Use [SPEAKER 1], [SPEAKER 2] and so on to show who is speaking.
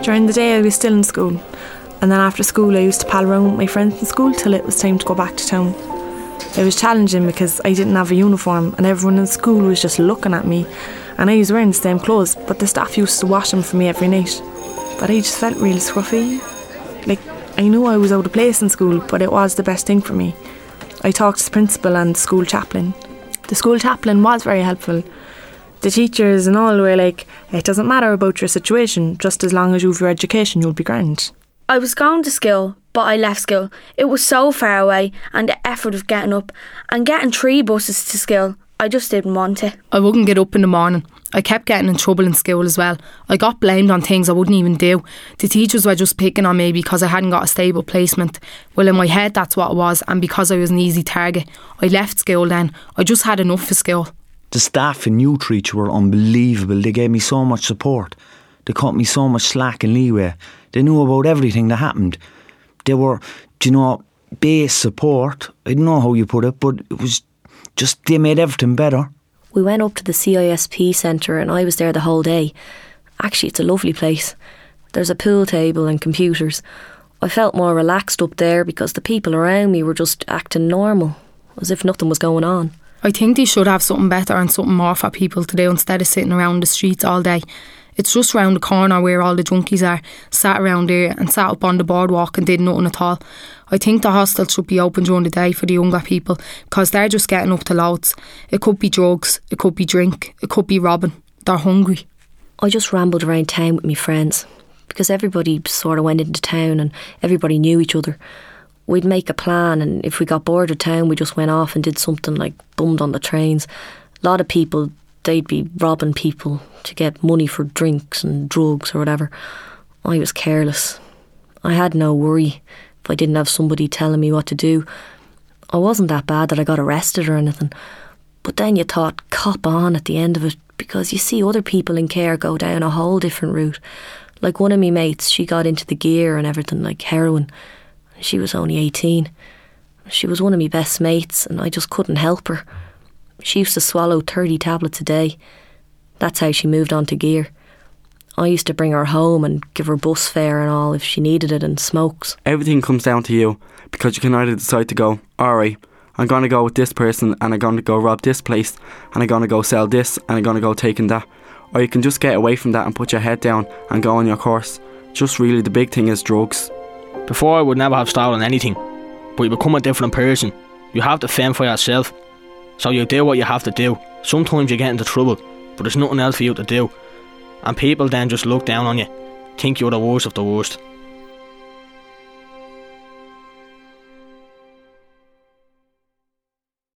[SPEAKER 1] During the day I was still in school, and then after school I used to pal around with my friends in school till it was time to go back to town. It was challenging because I didn't have a uniform and everyone in school was just looking at me, and I was wearing the same clothes, but the staff used to wash them for me every night. But I just felt real scruffy. Like, I knew I was out of place in school, but it was the best thing for me. I talked to the principal and the school chaplain. The school chaplain was very helpful. The teachers and all were like, it doesn't matter about your situation, just as long as you have your education, you'll be grand.
[SPEAKER 2] I was going to school, but I left school. It was so far away, and the effort of getting up and getting 3 buses to school, I just didn't want it.
[SPEAKER 3] I wouldn't get up in the morning. I kept getting in trouble in school as well. I got blamed on things I wouldn't even do. The teachers were just picking on me because I hadn't got a stable placement. Well, in my head that's what it was, and because I was an easy target, I left school then. I just had enough of school.
[SPEAKER 4] The staff in Newtreach were unbelievable. They gave me so much support. They cut me so much slack and leeway. They knew about everything that happened. They were, base support. I don't know how you put it, but it was just, they made everything better.
[SPEAKER 5] We went up to the CISP centre and I was there the whole day. Actually, it's a lovely place. There's a pool table and computers. I felt more relaxed up there because the people around me were just acting normal, as if nothing was going on.
[SPEAKER 3] I think they should have something better and something more for people to do instead of sitting around the streets all day. It's just round the corner where all the junkies are, sat around there and sat up on the boardwalk and did nothing at all. I think the hostels should be open during the day for the younger people because they're just getting up to loads. It could be drugs, it could be drink, it could be robbing. They're hungry.
[SPEAKER 5] I just rambled around town with my friends because everybody sort of went into town and everybody knew each other. We'd make a plan, and if we got bored of town we just went off and did something like bummed on the trains. A lot of people, they'd be robbing people to get money for drinks and drugs or whatever. I was careless. I had no worry if I didn't have somebody telling me what to do. I wasn't that bad that I got arrested or anything. But then you thought, cop on at the end of it, because you see other people in care go down a whole different route. Like one of me mates, she got into the gear and everything, like heroin. She was only 18. She was one of my best mates and I just couldn't help her. She used to swallow 30 tablets a day. That's how she moved on to gear. I used to bring her home and give her bus fare and all if she needed it, and smokes.
[SPEAKER 6] Everything comes down to you, because you can either decide to go, alright, I'm going to go with this person and I'm going to go rob this place and I'm going to go sell this and I'm going to go taking that. Or you can just get away from that and put your head down and go on your course. Just really the big thing is drugs.
[SPEAKER 7] Before I would never have stolen anything, but you become a different person. You have to fend for yourself. So you do what you have to do. Sometimes you get into trouble, but there's nothing else for you to do. And people then just look down on you, think you're the worst of the worst.